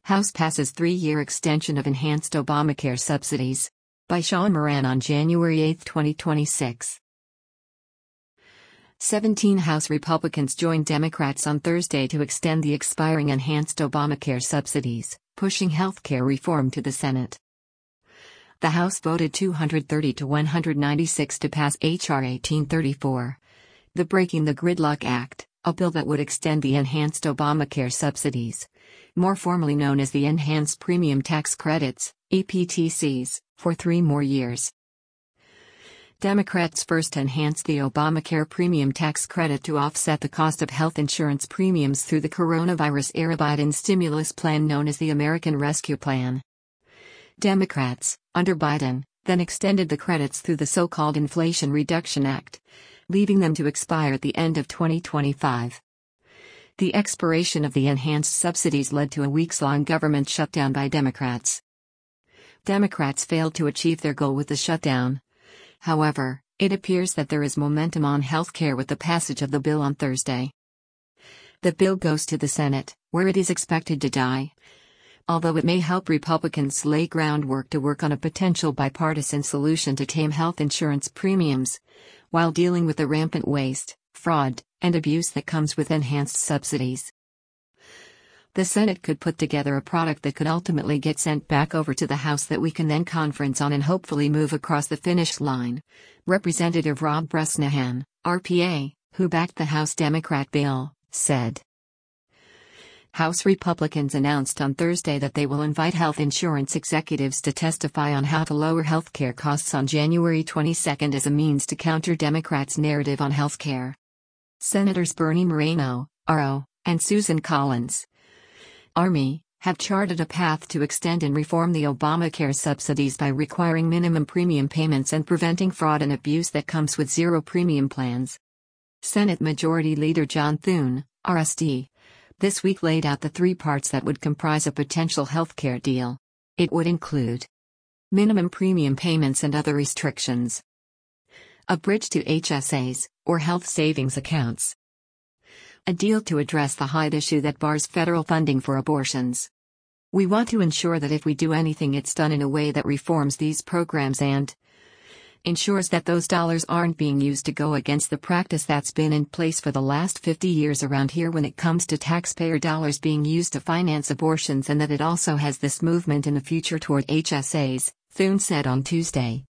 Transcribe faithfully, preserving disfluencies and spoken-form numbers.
House passes three-year extension of enhanced Obamacare subsidies. By Sean Moran on January eighth, twenty twenty-six. seventeen House Republicans joined Democrats on Thursday to extend the expiring enhanced Obamacare subsidies, pushing healthcare reform to the Senate. The House voted two hundred thirty to one hundred ninety-six to pass H R eighteen thirty-four, the Breaking the Gridlock Act, a bill that would extend the enhanced Obamacare subsidies, more formally known as the Enhanced Premium Tax Credits, E P T Cs, for three more years. Democrats first enhanced the Obamacare premium tax credit to offset the cost of health insurance premiums through the coronavirus-era Biden stimulus plan known as the American Rescue Plan. Democrats, under Biden, then extended the credits through the so-called Inflation Reduction Act, leaving them to expire at the end of twenty twenty-five. The expiration of the enhanced subsidies led to a weeks-long government shutdown by Democrats. Democrats failed to achieve their goal with the shutdown. However, it appears that there is momentum on healthcare with the passage of the bill on Thursday. The bill goes to the Senate, where it is expected to die. Although it may help Republicans lay groundwork to work on a potential bipartisan solution to tame health insurance premiums, while dealing with the rampant waste, fraud, and abuse that comes with enhanced subsidies. The Senate could put together a product that could ultimately get sent back over to the House that we can then conference on and hopefully move across the finish line, Representative Rob Bresnahan, R P A, who backed the House Democrat bill, said. House Republicans announced on Thursday that they will invite health insurance executives to testify on how to lower health care costs on January twenty-second as a means to counter Democrats' narrative on health care. Senators Bernie Moreno, R O, and Susan Collins, Army, have charted a path to extend and reform the Obamacare subsidies by requiring minimum premium payments and preventing fraud and abuse that comes with zero premium plans. Senate Majority Leader John Thune, R S D, this week laid out the three parts that would comprise a potential healthcare deal. It would include minimum premium payments and other restrictions, a bridge to H S As, or health savings accounts, a deal to address the Hyde issue that bars federal funding for abortions. We want to ensure that if we do anything, it's done in a way that reforms these programs and ensures that those dollars aren't being used to go against the practice that's been in place for the last fifty years around here when it comes to taxpayer dollars being used to finance abortions, and that it also has this movement in the future toward H S As, Thune said on Tuesday.